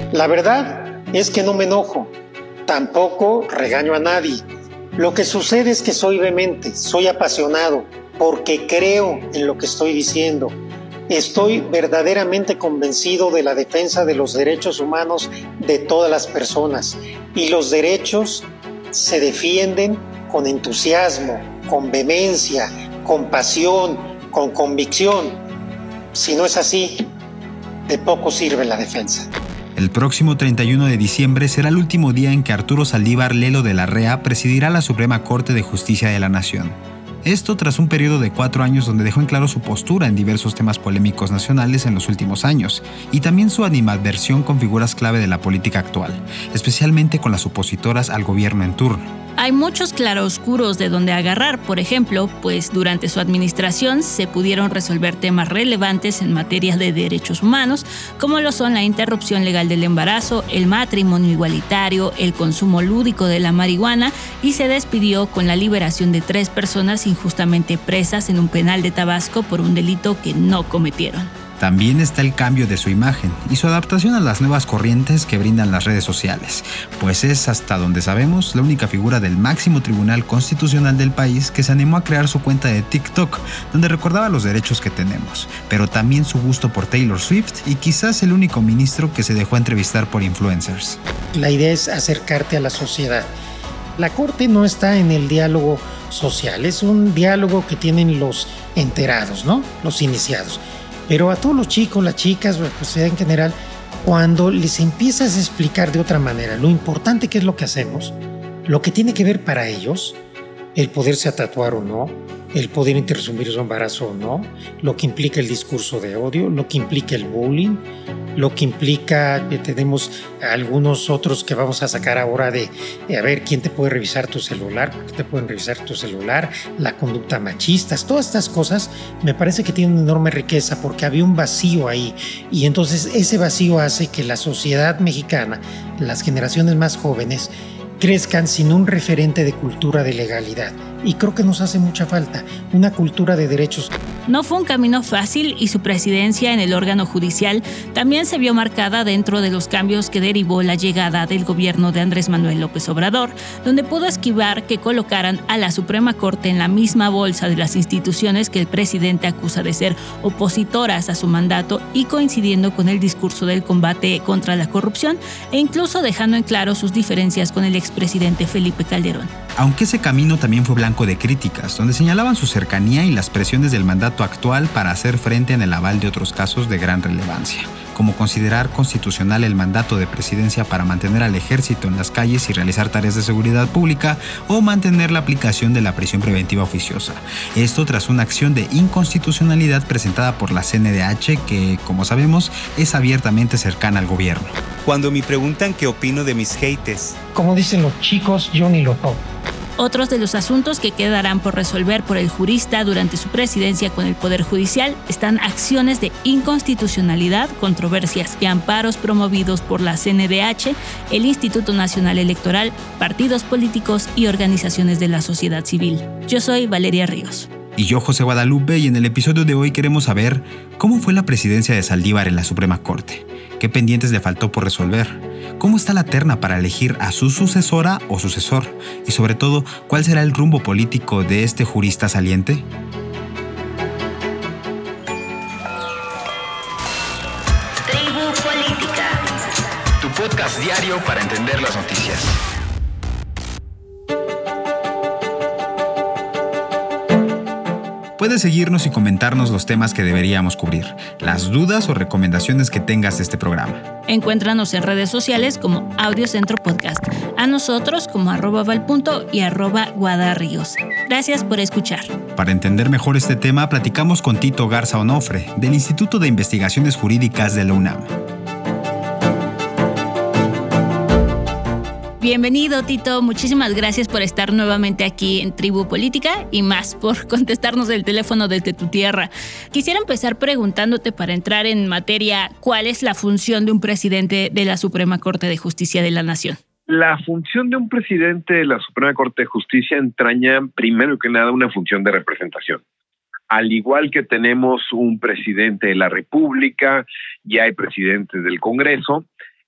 La verdad es que no me enojo, tampoco regaño a nadie. Lo que sucede es que soy vehemente, soy apasionado, porque creo en lo que estoy diciendo. Estoy verdaderamente convencido de la defensa de los derechos humanos de todas las personas, y los derechos se defienden con entusiasmo, con vehemencia, con pasión, con convicción. Si no es así, de poco sirve la defensa. El próximo 31 de diciembre será el último día en que Arturo Saldívar Lelo de la Rea presidirá la Suprema Corte de Justicia de la Nación. Esto tras un periodo de 4 años donde dejó en claro su postura en diversos temas polémicos nacionales en los últimos años, y también su animadversión con figuras clave de la política actual, especialmente con las opositoras al gobierno en turno. Hay muchos claroscuros de donde agarrar, por ejemplo, pues durante su administración se pudieron resolver temas relevantes en materia de derechos humanos, como lo son la interrupción legal del embarazo, el matrimonio igualitario, el consumo lúdico de la marihuana, y se despidió con la liberación de 3 personas injustamente presas en un penal de Tabasco por un delito que no cometieron. También está el cambio de su imagen y su adaptación a las nuevas corrientes que brindan las redes sociales, pues es, hasta donde sabemos, la única figura del máximo tribunal constitucional del país que se animó a crear su cuenta de TikTok, donde recordaba los derechos que tenemos, pero también su gusto por Taylor Swift, y quizás el único ministro que se dejó entrevistar por influencers. La idea es acercarte a la sociedad. La Corte no está en el diálogo social, es un diálogo que tienen los enterados, ¿no? Los iniciados. Pero a todos los chicos, las chicas, la sociedad en general, cuando les empiezas a explicar de otra manera lo importante que es lo que hacemos, lo que tiene que ver para ellos, el poderse tatuar o no, el poder interrumpir su embarazo o no, lo que implica el discurso de odio, lo que implica el bullying, lo que implica que tenemos algunos otros que vamos a sacar ahora de a ver quién te puede revisar tu celular, por qué te pueden revisar tu celular, la conducta machistas, todas estas cosas me parece que tienen una enorme riqueza porque había un vacío ahí, y entonces ese vacío hace que la sociedad mexicana, las generaciones más jóvenes, crezcan sin un referente de cultura de legalidad. Y creo que nos hace mucha falta una cultura de derechos. No fue un camino fácil, y su presidencia en el órgano judicial también se vio marcada dentro de los cambios que derivó la llegada del gobierno de Andrés Manuel López Obrador, donde pudo esquivar que colocaran a la Suprema Corte en la misma bolsa de las instituciones que el presidente acusa de ser opositoras a su mandato, y coincidiendo con el discurso del combate contra la corrupción, e incluso dejando en claro sus diferencias con el expresidente Felipe Calderón. Aunque ese camino también fue blanco de críticas, donde señalaban su cercanía y las presiones del mandato actual para hacer frente en el aval de otros casos de gran relevancia, como considerar constitucional el mandato de presidencia para mantener al ejército en las calles y realizar tareas de seguridad pública, o mantener la aplicación de la prisión preventiva oficiosa. Esto tras una acción de inconstitucionalidad presentada por la CNDH que, como sabemos, es abiertamente cercana al gobierno. Cuando me preguntan qué opino de mis haters, como dicen los chicos, yo ni lo toco. Otros de los asuntos que quedarán por resolver por el jurista durante su presidencia con el Poder Judicial están acciones de inconstitucionalidad, controversias y amparos promovidos por la CNDH, el Instituto Nacional Electoral, partidos políticos y organizaciones de la sociedad civil. Yo soy Valeria Ríos. Y yo, José Guadalupe, y en el episodio de hoy queremos saber cómo fue la presidencia de Saldívar en la Suprema Corte, qué pendientes le faltó por resolver, cómo está la terna para elegir a su sucesora o sucesor, y sobre todo, cuál será el rumbo político de este jurista saliente. Tribu Política, tu podcast diario para entender las noticias. Puedes seguirnos y comentarnos los temas que deberíamos cubrir, las dudas o recomendaciones que tengas de este programa. Encuéntranos en redes sociales como Audiocentro Podcast, a nosotros como @valpunto y @guadarríos. Gracias por escuchar. Para entender mejor este tema, platicamos con Tito Garza Onofre, del Instituto de Investigaciones Jurídicas de la UNAM. Bienvenido, Tito. Muchísimas gracias por estar nuevamente aquí en Tribu Política y más por contestarnos el teléfono desde tu tierra. Quisiera empezar preguntándote, para entrar en materia, ¿cuál es la función de un presidente de la Suprema Corte de Justicia de la Nación? La función de un presidente de la Suprema Corte de Justicia entraña, primero que nada, una función de representación. Al igual que tenemos un presidente de la República y hay presidentes del Congreso,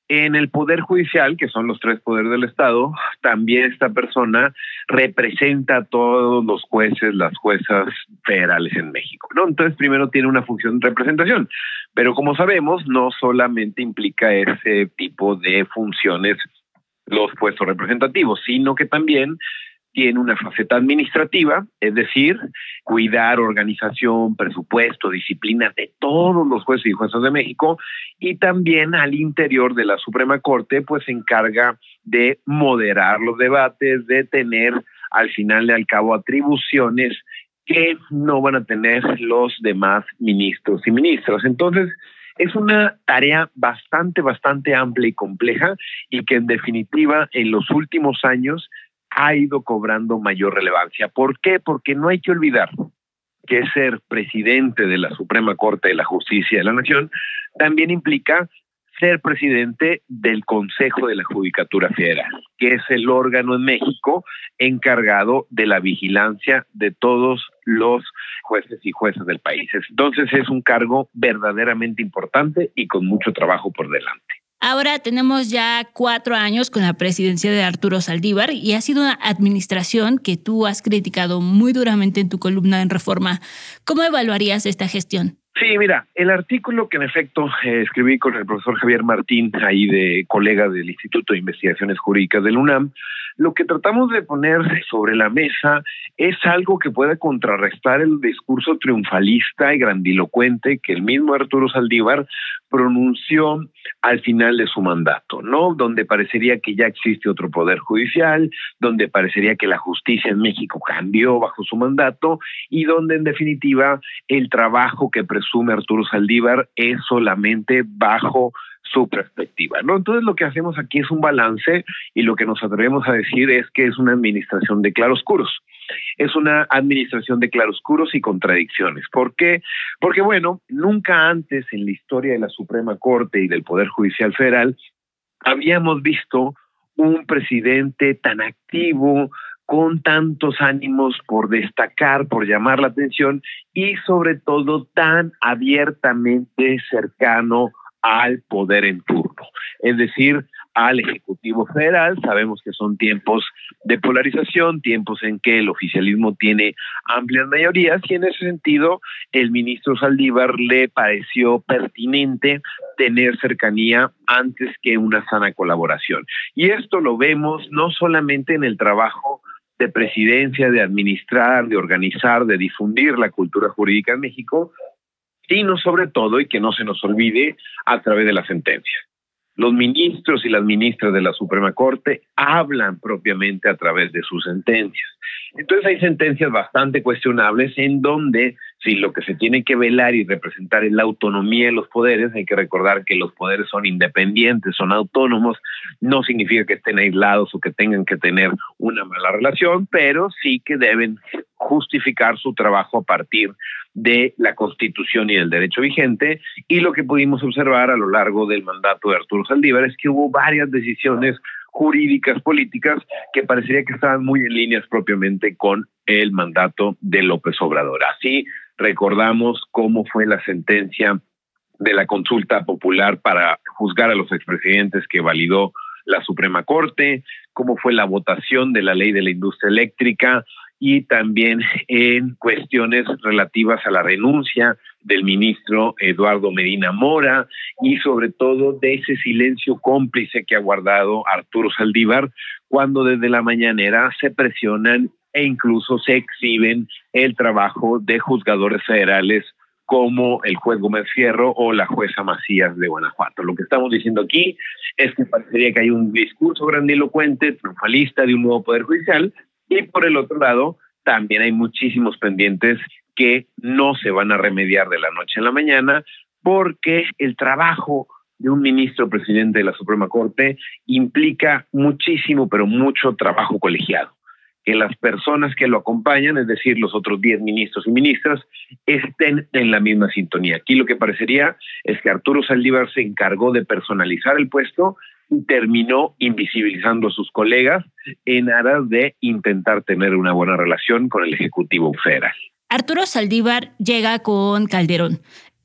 En el Poder Judicial, que son los 3 poderes del Estado, también esta persona representa a todos los jueces, las juezas federales en México, ¿no? Entonces, primero tiene una función de representación, pero como sabemos, no solamente implica ese tipo de funciones los puestos representativos, sino que también tiene una faceta administrativa, es decir, cuidar organización, presupuesto, disciplina de todos los jueces y juezas de México, y también al interior de la Suprema Corte, pues se encarga de moderar los debates, de tener al final y al cabo atribuciones que no van a tener los demás ministros y ministras. Entonces, es una tarea bastante amplia y compleja, y que en definitiva en los últimos años ha ido cobrando mayor relevancia. ¿Por qué? Porque no hay que olvidar que ser presidente de la Suprema Corte de la Justicia de la Nación también implica ser presidente del Consejo de la Judicatura Federal, que es el órgano en México encargado de la vigilancia de todos los jueces y juezas del país. Entonces es un cargo verdaderamente importante y con mucho trabajo por delante. Ahora tenemos ya 4 años con la presidencia de Arturo Saldívar y ha sido una administración que tú has criticado muy duramente en tu columna en Reforma. ¿Cómo evaluarías esta gestión? Sí, mira, el artículo que en efecto escribí con el profesor Javier Martín, ahí de colega del Instituto de Investigaciones Jurídicas del UNAM, lo que tratamos de poner sobre la mesa es algo que pueda contrarrestar el discurso triunfalista y grandilocuente que el mismo Arturo Saldívar pronunció al final de su mandato, ¿no? Donde parecería que ya existe otro poder judicial, donde parecería que la justicia en México cambió bajo su mandato, y donde en definitiva el trabajo que presume Arturo Saldívar es solamente bajo su perspectiva, ¿no? Entonces lo que hacemos aquí es un balance, y lo que nos atrevemos a decir es que es una administración de claroscuros. Es una administración de claroscuros y contradicciones. ¿Por qué? Porque, bueno, nunca antes en la historia de la Suprema Corte y del Poder Judicial Federal habíamos visto un presidente tan activo, con tantos ánimos por destacar, por llamar la atención, y sobre todo tan abiertamente cercano al poder en turno, es decir, al Ejecutivo Federal. Sabemos que son tiempos de polarización, tiempos en que el oficialismo tiene amplias mayorías, y en ese sentido el ministro Saldívar le pareció pertinente tener cercanía antes que una sana colaboración. Y esto lo vemos no solamente en el trabajo de presidencia, de administrar, de organizar, de difundir la cultura jurídica en México, sino sobre todo, y que no se nos olvide, a través de las sentencias. Los ministros y las ministras de la Suprema Corte hablan propiamente a través de sus sentencias. Entonces hay sentencias bastante cuestionables en donde, si lo que se tiene que velar y representar es la autonomía de los poderes, hay que recordar que los poderes son independientes, son autónomos, no significa que estén aislados o que tengan que tener una mala relación, pero sí que deben justificar su trabajo a partir de la Constitución y del derecho vigente. Y lo que pudimos observar a lo largo del mandato de Arturo Saldívar es que hubo varias decisiones jurídicas, políticas, que parecería que estaban muy en líneas propiamente con el mandato de López Obrador. Así recordamos cómo fue la sentencia de la consulta popular para juzgar a los expresidentes que validó la Suprema Corte, cómo fue la votación de la ley de la industria eléctrica, y también en cuestiones relativas a la renuncia del ministro Eduardo Medina Mora, y sobre todo de ese silencio cómplice que ha guardado Arturo Saldívar cuando desde la mañanera se presionan e incluso se exhiben el trabajo de juzgadores federales como el juez Gómez Fierro o la jueza Macías de Guanajuato. Lo que estamos diciendo aquí es que parecería que hay un discurso grandilocuente, triunfalista de un nuevo poder judicial, y por el otro lado, también hay muchísimos pendientes que no se van a remediar de la noche a la mañana, porque el trabajo de un ministro presidente de la Suprema Corte implica muchísimo, pero mucho trabajo colegiado. Que las personas que lo acompañan, es decir, los otros 10 ministros y ministras, estén en la misma sintonía. Aquí lo que parecería es que Arturo Saldívar se encargó de personalizar el puesto y terminó invisibilizando a sus colegas en aras de intentar tener una buena relación con el Ejecutivo Federal. Arturo Saldívar llega con Calderón.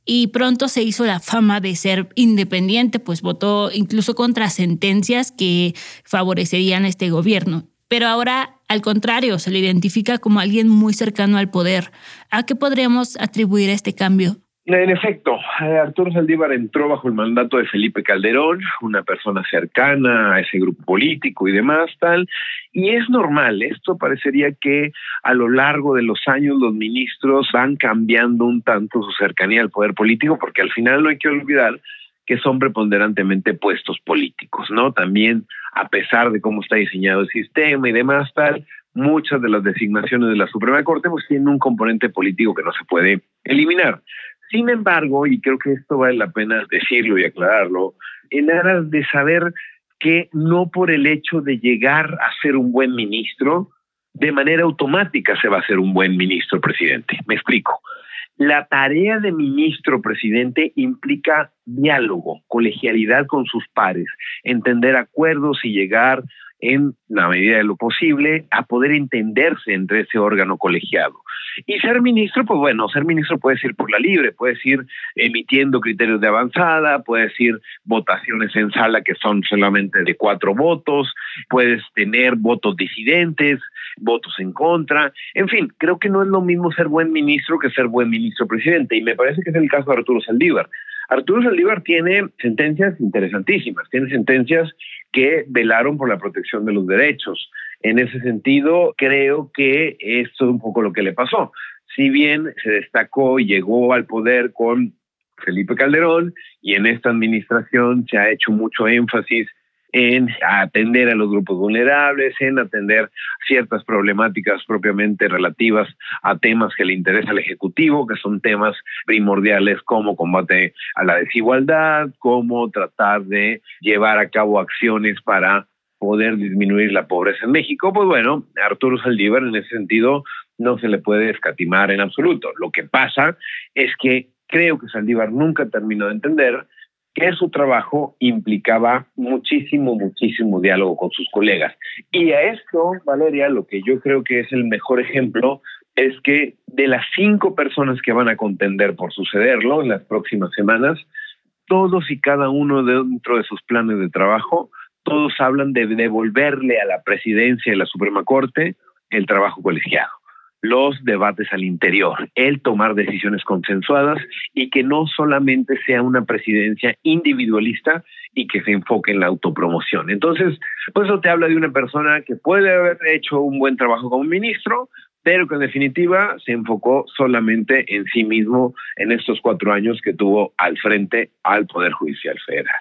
y pronto se hizo la fama de ser independiente, pues votó incluso contra sentencias que favorecerían a este gobierno. Pero ahora, al contrario, se le identifica como alguien muy cercano al poder. ¿A qué podríamos atribuir este cambio? En efecto, Arturo Saldívar entró bajo el mandato de Felipe Calderón, una persona cercana a ese grupo político y demás, tal, y es normal. Esto parecería que a lo largo de los años los ministros van cambiando un tanto su cercanía al poder político, porque al final no hay que olvidar que son preponderantemente puestos políticos, ¿no? También, a pesar de cómo está diseñado el sistema y demás, tal, muchas de las designaciones de la Suprema Corte pues tienen un componente político que no se puede eliminar. Sin embargo, y creo que esto vale la pena decirlo y aclararlo, en aras de saber que no por el hecho de llegar a ser un buen ministro, de manera automática se va a ser un buen ministro presidente. Me explico. La tarea de ministro presidente implica diálogo, colegialidad con sus pares, entender acuerdos y llegar en la medida de lo posible a poder entenderse entre ese órgano colegiado. Y ser ministro, pues bueno, ser ministro puedes ir por la libre, puedes ir emitiendo criterios de avanzada, puedes ir votaciones en sala que son solamente de 4 votos, puedes tener votos disidentes, votos en contra, en fin, creo que no es lo mismo ser buen ministro que ser buen ministro presidente, y me parece que es el caso de Arturo Saldívar. Arturo Saldívar tiene sentencias interesantísimas, tiene sentencias que velaron por la protección de los derechos. En ese sentido, creo que esto es un poco lo que le pasó. Si bien se destacó y llegó al poder con Felipe Calderón, y en esta administración se ha hecho mucho énfasis en atender a los grupos vulnerables, en atender ciertas problemáticas propiamente relativas a temas que le interesa al Ejecutivo, que son temas primordiales como combate a la desigualdad, como tratar de llevar a cabo acciones para poder disminuir la pobreza en México. Pues bueno, a Arturo Saldívar en ese sentido no se le puede escatimar en absoluto. Lo que pasa es que creo que Saldívar nunca terminó de entender que su trabajo implicaba muchísimo diálogo con sus colegas. Y a esto, Valeria, lo que yo creo que es el mejor ejemplo es que de las 5 personas que van a contender por sucederlo en las próximas semanas, todos y cada uno dentro de sus planes de trabajo, todos hablan de devolverle a la presidencia y la Suprema Corte el trabajo colegiado, los debates al interior, el tomar decisiones consensuadas y que no solamente sea una presidencia individualista y que se enfoque en la autopromoción. Entonces, pues eso te habla de una persona que puede haber hecho un buen trabajo como ministro, pero que en definitiva se enfocó solamente en sí mismo en estos 4 años que tuvo al frente al Poder Judicial Federal.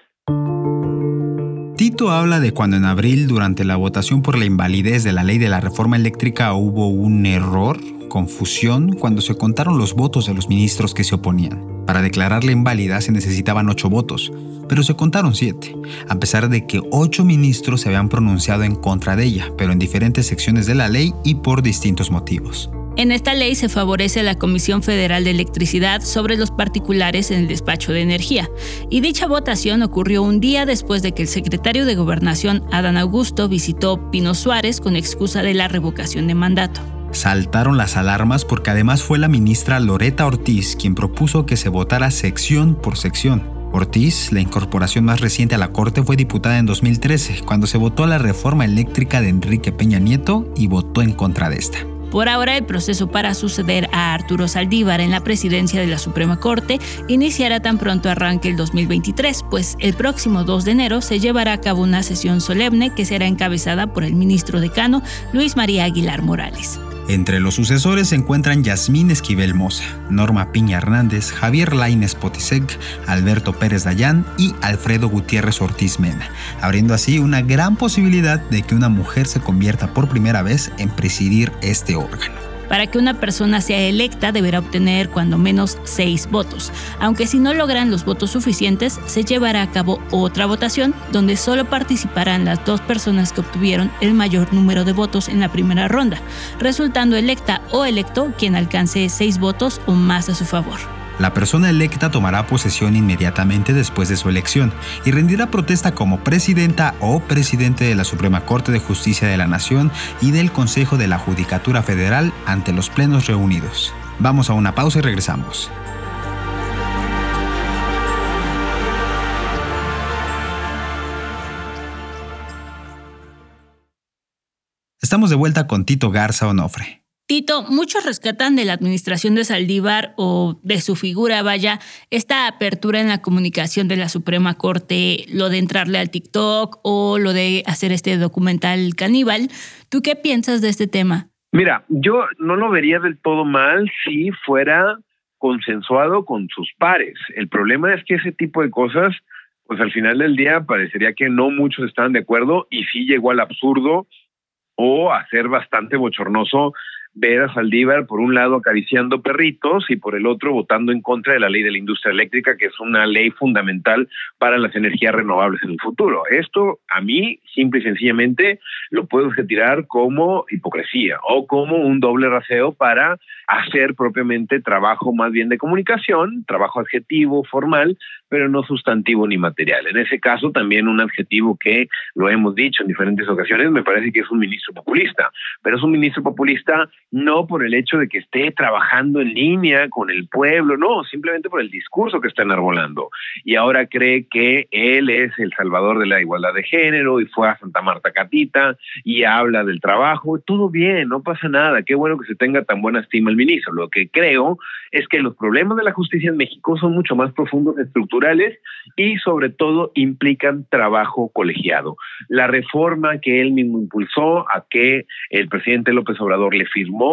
Tito habla de cuando en abril, durante la votación por la invalidez de la ley de la reforma eléctrica, hubo un error, confusión, cuando se contaron los votos de los ministros que se oponían. Para declararla inválida se necesitaban 8 votos, pero se contaron 7, a pesar de que 8 ministros se habían pronunciado en contra de ella, pero en diferentes secciones de la ley y por distintos motivos. En esta ley se favorece a la Comisión Federal de Electricidad sobre los particulares en el despacho de energía, y dicha votación ocurrió un día después de que el secretario de Gobernación, Adán Augusto, visitó Pino Suárez con excusa de la revocación de mandato. Saltaron las alarmas porque además fue la ministra Loretta Ortiz quien propuso que se votara sección por sección. Ortiz, la incorporación más reciente a la Corte, fue diputada en 2013, cuando se votó la reforma eléctrica de Enrique Peña Nieto y votó en contra de esta. Por ahora, el proceso para suceder a Arturo Saldívar en la presidencia de la Suprema Corte iniciará tan pronto arranque el 2023, pues el próximo 2 de enero se llevará a cabo una sesión solemne que será encabezada por el ministro decano Luis María Aguilar Morales. Entre los sucesores se encuentran Yasmín Esquivel Moza, Norma Piña Hernández, Javier Lainez Potisek, Alberto Pérez Dayán y Alfredo Gutiérrez Ortiz Mena, abriendo así una gran posibilidad de que una mujer se convierta por primera vez en presidir este órgano. Para que una persona sea electa deberá obtener cuando menos 6 votos, aunque si no logran los votos suficientes se llevará a cabo otra votación donde solo participarán las 2 personas que obtuvieron el mayor número de votos en la primera ronda, resultando electa o electo quien alcance 6 votos o más a su favor. La persona electa tomará posesión inmediatamente después de su elección y rendirá protesta como presidenta o presidente de la Suprema Corte de Justicia de la Nación y del Consejo de la Judicatura Federal ante los plenos reunidos. Vamos a una pausa y regresamos. Estamos de vuelta con Tito Garza Onofre. Tito, muchos rescatan de la administración de Saldívar o de su figura, vaya, esta apertura en la comunicación de la Suprema Corte, lo de entrarle al TikTok o lo de hacer este documental Caníbal. ¿Tú qué piensas de este tema? Mira, yo no lo vería del todo mal si fuera consensuado con sus pares. El problema es que ese tipo de cosas, pues al final del día parecería que no muchos estaban de acuerdo y sí llegó al absurdo o a ser bastante bochornoso ver a Saldívar por un lado acariciando perritos y por el otro votando en contra de la ley de la industria eléctrica, que es una ley fundamental para las energías renovables en el futuro. Esto a mí simple y sencillamente lo puedo retirar como hipocresía o como un doble raseo para hacer propiamente trabajo más bien de comunicación, trabajo adjetivo, formal, pero no sustantivo ni material. En ese caso también un adjetivo que lo hemos dicho en diferentes ocasiones, me parece que es un ministro populista, pero es un ministro populista no por el hecho de que esté trabajando en línea con el pueblo, no, simplemente por el discurso que está enarbolando. Y ahora cree que él es el salvador de la igualdad de género y fue a Santa Marta Catita y habla del trabajo. Todo bien, no pasa nada, qué bueno que se tenga tan buena estima el ministro. Lo que creo es que los problemas de la justicia en México son mucho más profundos, estructurales y sobre todo implican trabajo colegiado. La reforma que él mismo impulsó, a que el presidente López Obrador le firmó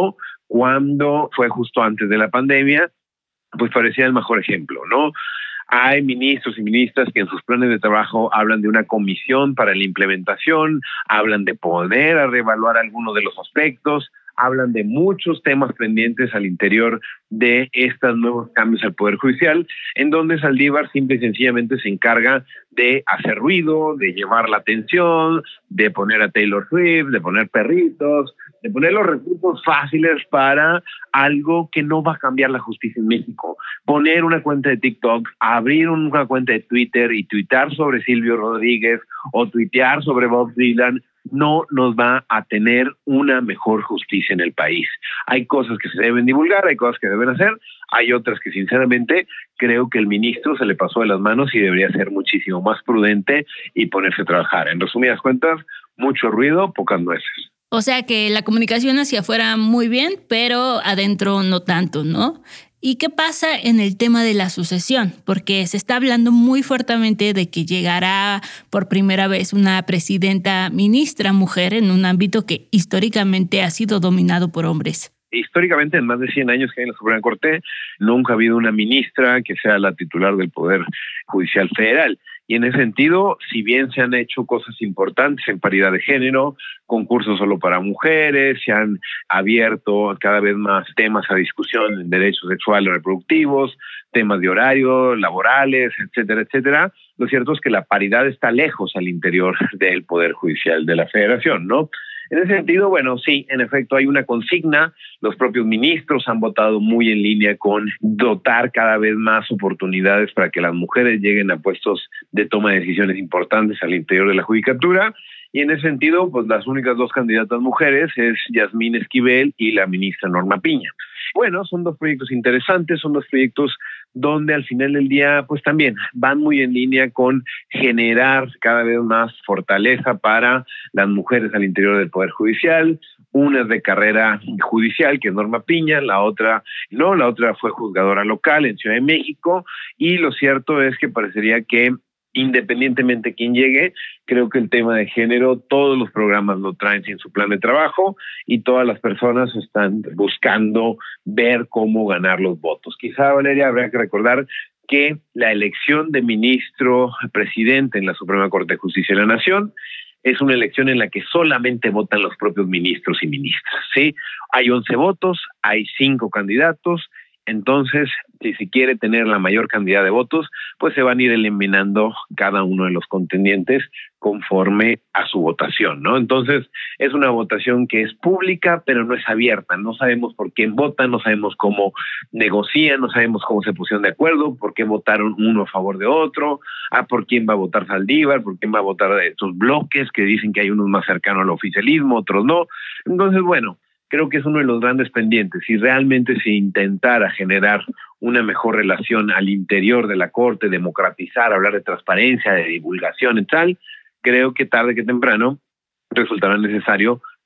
cuando fue justo antes de la pandemia, pues parecía el mejor ejemplo, ¿no? Hay ministros y ministras que en sus planes de trabajo hablan de una comisión para la implementación, hablan de poder reevaluar algunos de los aspectos, hablan de muchos temas pendientes al interior de estos nuevos cambios al Poder Judicial, en donde Saldívar simple y sencillamente se encarga de hacer ruido, de llevar la atención, de poner a Taylor Swift, de poner perritos, de poner los recursos fáciles para algo que no va a cambiar la justicia en México. Poner una cuenta de TikTok, abrir una cuenta de Twitter y tuitear sobre Silvio Rodríguez o tuitear sobre Bob Dylan no nos va a tener una mejor justicia en el país. Hay cosas que se deben divulgar, hay cosas que deben hacer, hay otras que sinceramente creo que el ministro se le pasó de las manos y debería ser muchísimo más prudente y ponerse a trabajar. En resumidas cuentas, mucho ruido, pocas nueces. O sea que la comunicación hacia afuera muy bien, pero adentro no tanto, ¿no? ¿Y qué pasa en el tema de la sucesión? Porque se está hablando muy fuertemente de que llegará por primera vez una presidenta ministra mujer en un ámbito que históricamente ha sido dominado por hombres. Históricamente, en más de 100 años que hay en la Suprema Corte, nunca ha habido una ministra que sea la titular del Poder Judicial Federal. Y en ese sentido, si bien se han hecho cosas importantes en paridad de género, concursos solo para mujeres, se han abierto cada vez más temas a discusión en derechos sexuales y reproductivos, temas de horario, laborales, etcétera, etcétera, lo cierto es que la paridad está lejos al interior del Poder Judicial de la Federación, ¿no? En ese sentido, bueno, sí, en efecto hay una consigna, los propios ministros han votado muy en línea con dotar cada vez más oportunidades para que las mujeres lleguen a puestos de toma de decisiones importantes al interior de la judicatura, y en ese sentido, pues las únicas dos candidatas mujeres es Yasmín Esquivel y la ministra Norma Piña. Bueno, son dos proyectos interesantes, son dos proyectos donde al final del día pues también van muy en línea con generar cada vez más fortaleza para las mujeres al interior del Poder Judicial. Una es de carrera judicial, que es Norma Piña, la otra no, la otra fue juzgadora local en Ciudad de México, y lo cierto es que parecería que independientemente de quién llegue, creo que el tema de género, todos los programas lo traen en su plan de trabajo y todas las personas están buscando ver cómo ganar los votos. Quizá, Valeria, habría que recordar que la elección de ministro presidente en la Suprema Corte de Justicia de la Nación es una elección en la que solamente votan los propios ministros y ministras, ¿sí? Hay 11 votos, hay 5 candidatos. Entonces, si se quiere tener la mayor cantidad de votos, pues se van a ir eliminando cada uno de los contendientes conforme a su votación, ¿no? Entonces, es una votación que es pública, pero no es abierta. No sabemos por quién votan, no sabemos cómo negocian, no sabemos cómo se pusieron de acuerdo, por qué votaron uno a favor de otro, por quién va a votar Saldívar, por quién va a votar de estos bloques que dicen que hay unos más cercanos al oficialismo, otros no. Entonces, bueno, creo que es uno de los grandes pendientes. Si realmente se intentara generar una mejor relación al interior de la Corte, democratizar, hablar de transparencia, de divulgación y tal, creo que tarde que temprano resultará necesario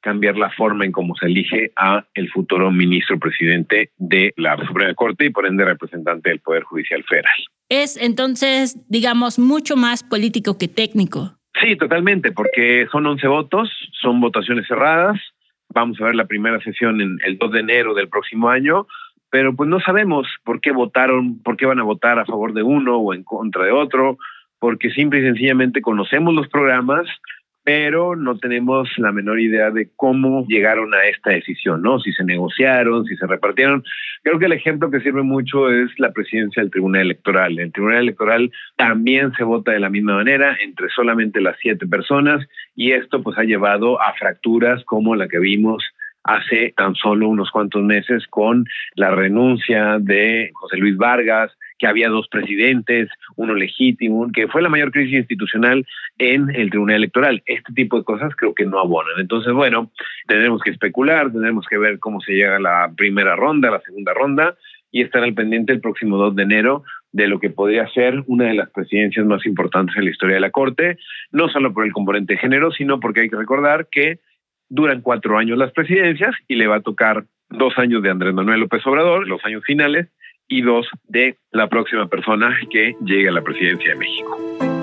cambiar la forma en cómo se elige a el futuro ministro presidente de la Suprema Corte y por ende representante del Poder Judicial Federal. Es entonces, digamos, mucho más político que técnico. Sí, totalmente, porque son 11 votos, son votaciones cerradas. Vamos a ver la primera sesión el 2 de enero del próximo año, pero pues no sabemos por qué votaron, por qué van a votar a favor de uno o en contra de otro, porque simple y sencillamente conocemos los programas, pero no tenemos la menor idea de cómo llegaron a esta decisión, ¿no? Si se negociaron, si se repartieron. Creo que el ejemplo que sirve mucho es la presidencia del Tribunal Electoral. El Tribunal Electoral también se vota de la misma manera, entre solamente las 7 personas, y esto pues ha llevado a fracturas como la que vimos hace tan solo unos cuantos meses con la renuncia de José Luis Vargas, que había 2 presidentes, uno legítimo, que fue la mayor crisis institucional en el Tribunal Electoral. Este tipo de cosas creo que no abonan. Entonces, bueno, tendremos que especular, tendremos que ver cómo se llega a la primera ronda, a la segunda ronda, y estar al pendiente el próximo 2 de enero de lo que podría ser una de las presidencias más importantes en la historia de la Corte, no solo por el componente de género, sino porque hay que recordar que duran 4 años las presidencias y le va a tocar 2 años de Andrés Manuel López Obrador, los años finales, y 2 de la próxima persona que llegue a la presidencia de México.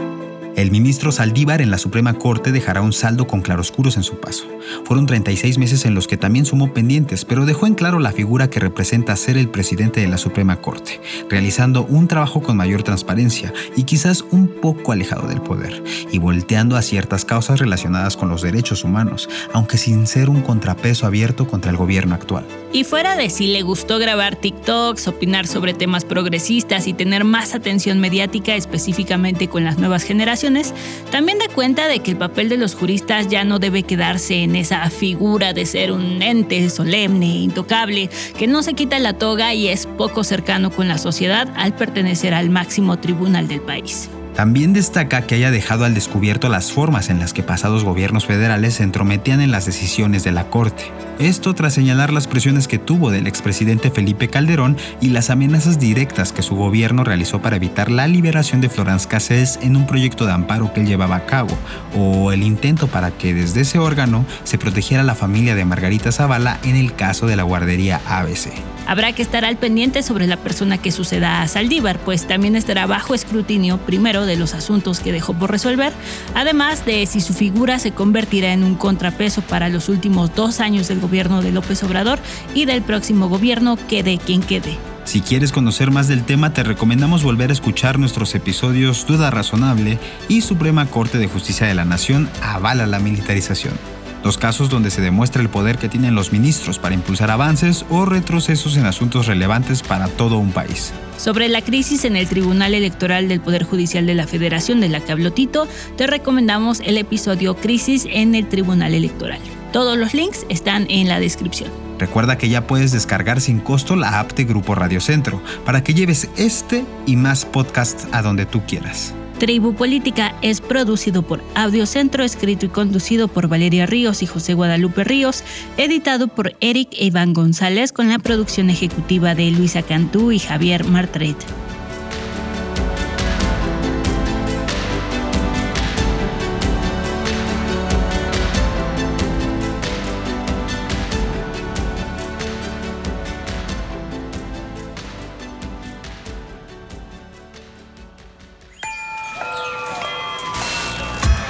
El ministro Saldívar en la Suprema Corte dejará un saldo con claroscuros en su paso. Fueron 36 meses en los que también sumó pendientes, pero dejó en claro la figura que representa ser el presidente de la Suprema Corte, realizando un trabajo con mayor transparencia y quizás un poco alejado del poder, y volteando a ciertas causas relacionadas con los derechos humanos, aunque sin ser un contrapeso abierto contra el gobierno actual. Y fuera de si le gustó grabar TikToks, opinar sobre temas progresistas y tener más atención mediática específicamente con las nuevas generaciones, también da cuenta de que el papel de los juristas ya no debe quedarse en esa figura de ser un ente solemne, intocable, que no se quita la toga y es poco cercano con la sociedad al pertenecer al máximo tribunal del país. También destaca que haya dejado al descubierto las formas en las que pasados gobiernos federales se entrometían en las decisiones de la Corte. Esto tras señalar las presiones que tuvo del expresidente Felipe Calderón y las amenazas directas que su gobierno realizó para evitar la liberación de Florence Cassés en un proyecto de amparo que él llevaba a cabo, o el intento para que desde ese órgano se protegiera a la familia de Margarita Zavala en el caso de la guardería ABC. Habrá que estar al pendiente sobre la persona que suceda a Saldívar, pues también estará bajo escrutinio primero de los asuntos que dejó por resolver, además de si su figura se convertirá en un contrapeso para los últimos 2 años del gobierno de López Obrador y del próximo gobierno, quede quien quede. Si quieres conocer más del tema, te recomendamos volver a escuchar nuestros episodios Duda Razonable y Suprema Corte de Justicia de la Nación avala la militarización. 2 casos donde se demuestra el poder que tienen los ministros para impulsar avances o retrocesos en asuntos relevantes para todo un país. Sobre la crisis en el Tribunal Electoral del Poder Judicial de la Federación, de la que habló Tito, te recomendamos el episodio Crisis en el Tribunal Electoral. Todos los links están en la descripción. Recuerda que ya puedes descargar sin costo la app de Grupo Radio Centro para que lleves este y más podcasts a donde tú quieras. Tribu Política es producido por Audio Centro, escrito y conducido por Valeria Ríos y José Guadalupe Ríos, editado por Eric e Iván González con la producción ejecutiva de Luisa Cantú y Javier Martret.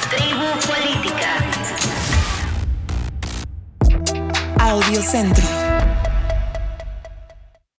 Tribu Política. Audio Centro.